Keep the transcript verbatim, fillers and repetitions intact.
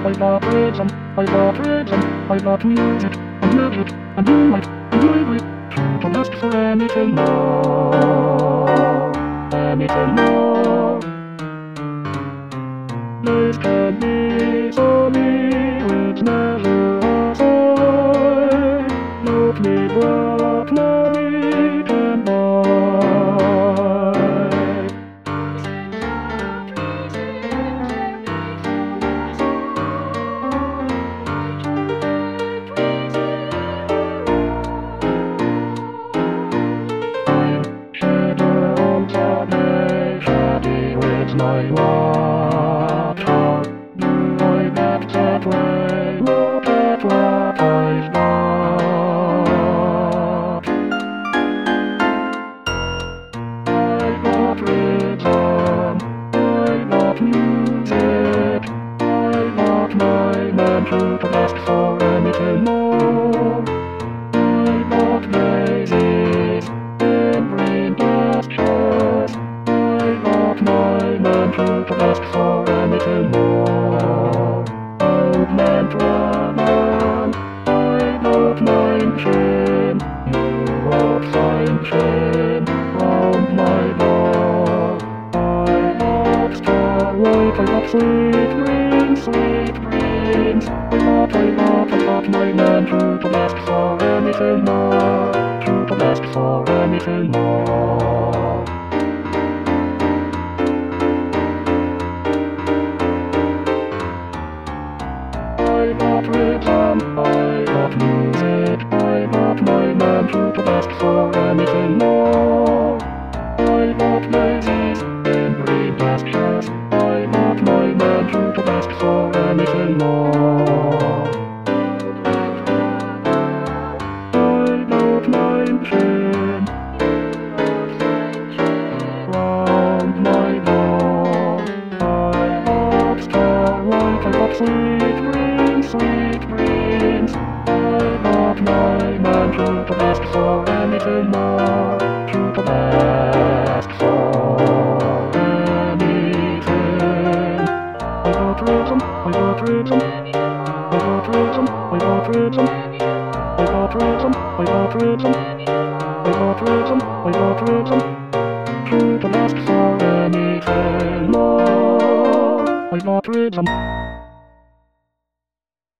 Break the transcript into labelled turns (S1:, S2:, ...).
S1: I got rhythm, I got rhythm, I got music, and magic, and moonlight, and movement. To ask for anything more, anything more. Life can be sunny with never a sign. Look me what money can buy. My water, do I get that way? Look at what I've got. I got rhythm, I got music, I got my man to ask for anything more. I got daisies in green pastures, I got my man to ask for anything more. Old man Draman, I got mine chin, you won't find chin round my door. I got starlight, I got sweet dreams, sweet dreams. I got, I got, I got my man to ask for anything more, to ask for anything more. I got rhythm, I got music, I got my man to ask for anything more. I got daisies in green pastures, I got my man to ask for anything more. I got mine chin round my door. I got starlight, I got sweet dreams, sweet dreams. I got my man to ask for anything more, to ask for anything. I got rhythm, I got rhythm, I got rhythm, I got rhythm, I got rhythm, I got rhythm, I got rhythm, I got rhythm, to ask for anything more. I got rhythm.